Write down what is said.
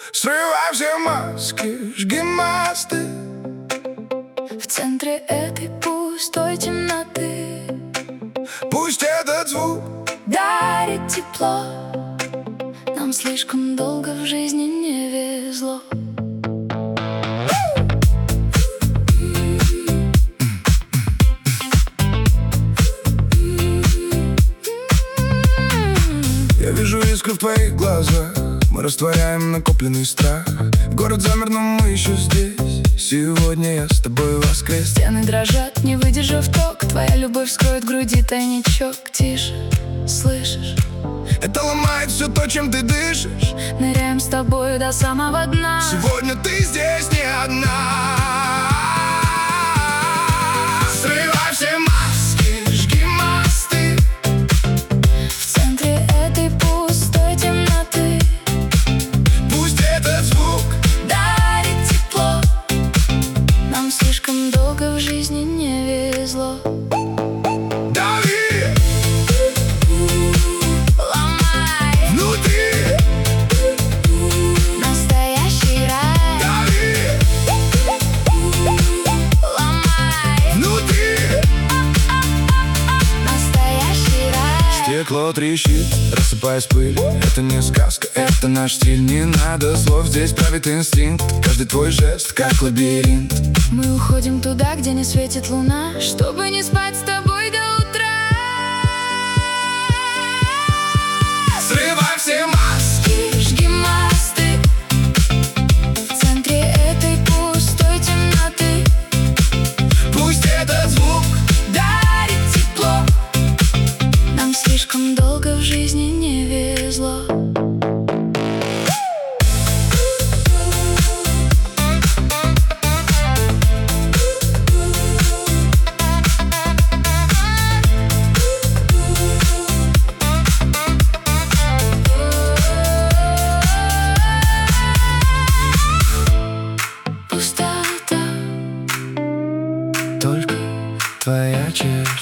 Срывай все маски, жги мосты. В центре этой пустой темноты Пусть этот звук дарит тепло. Нам слишком долго в жизни не везло. Я вижу искры в твоих глазах. Мы растворяем накопленный страх. Город замер, но мы еще здесь. Сегодня я с тобой воскрес. Стены дрожат, не выдержав ток. Твоя любовь вскроет в груди тайничок. Тише, слышишь? Это ломает все то, чем ты дышишь. Ныряем с тобою до самого дна. Сегодня ты здесь не одна. Срывай все маски, жги мосты. В центре этой пустой темноты Пусть этот звук дарит тепло. Нам слишком долго в жизни не везло. дави Ломай внутри. настоящий рай. Дави Ломай внутри. настоящий рай. Стекло трещит, рассыпаясь пыль. Это не сказка, это наш стиль. Не надо слов, здесь правит инстинкт. Каждый твой жест, как лабиринт. Мы уходим туда, где не светит луна, чтобы не спать с тобой до утра. Срывай все маски. Жги мосты. В центре этой пустой темноты Пусть этот звук дарит тепло. Нам слишком долго в жизни не везло. только твоя черта.